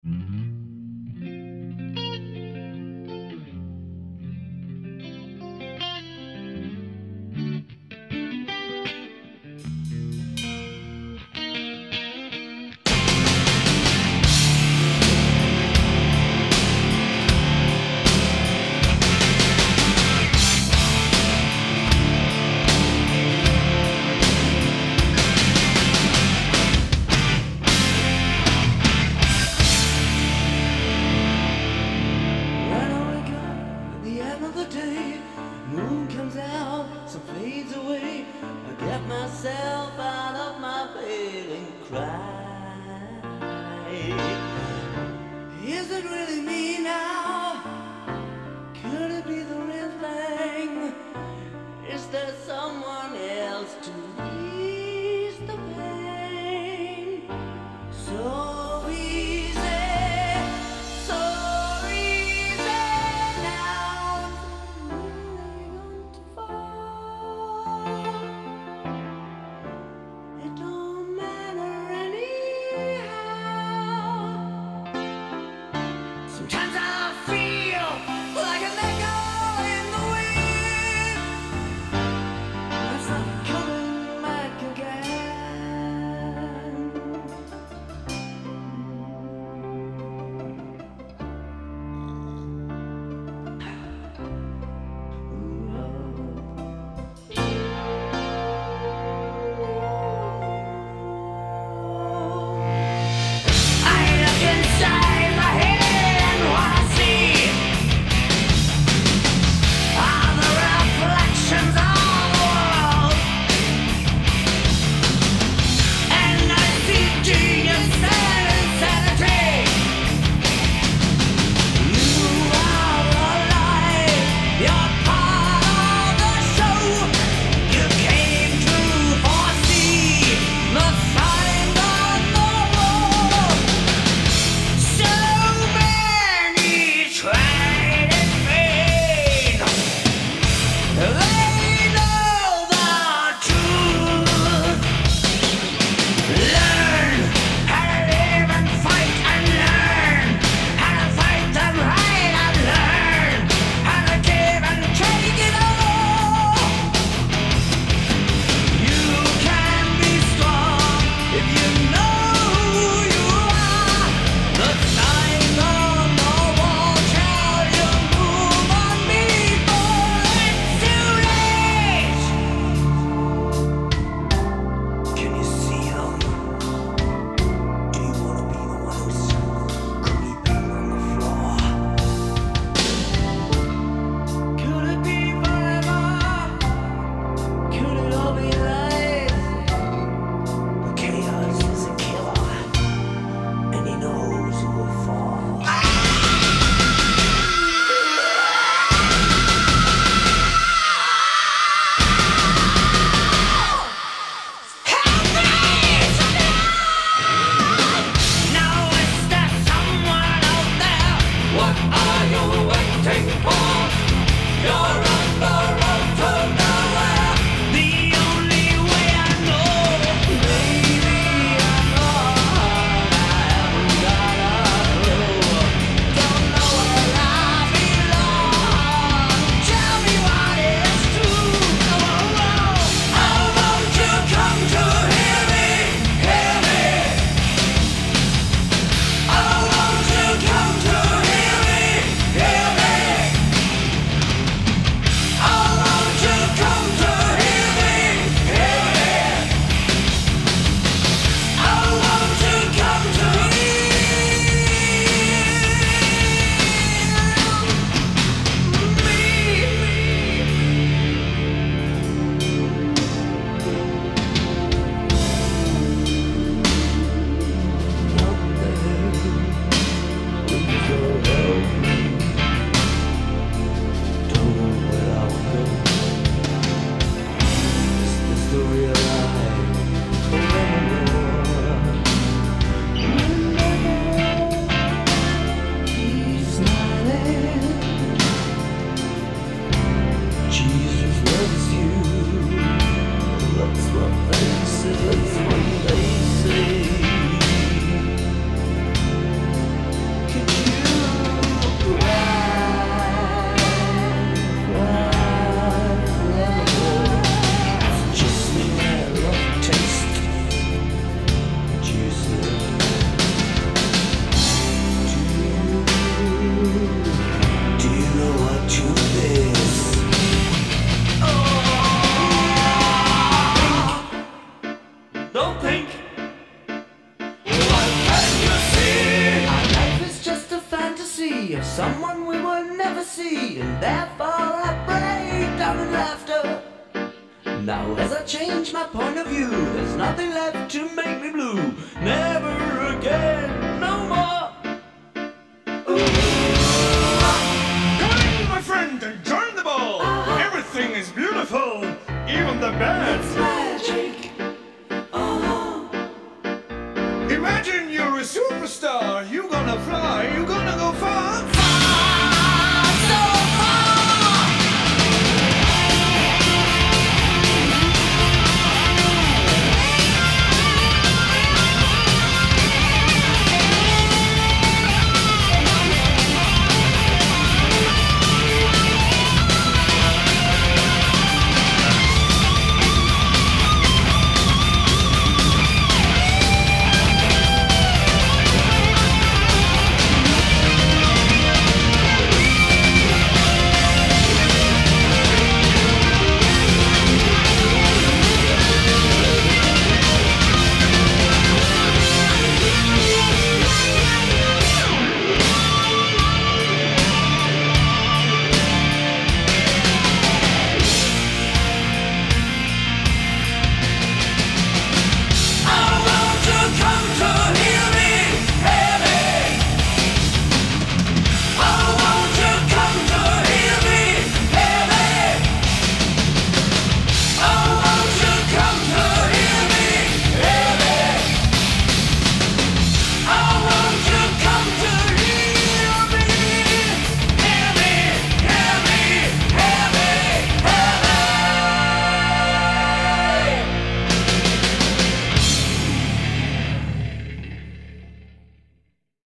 When I wake up at the end of the day, moon comes out, sun fades away. I get myself out of my bed and cry. Is it really me now? Could it be the real thing? Is there someone else to ease the pain? So easy, so easy now. Really going to fall. It don't matter anyhow. Sometimes I feel like an echo in the wind. someone we will never see, and therefore I break down in laughter. Now as I change my point of view, there's nothing left to make me blue. Never again, no more. Come in, my friend, and join the ball. Everything is beautiful, even the bad. It's magic. Imagine you're a superstar. You're gonna fly, you're gonna go far.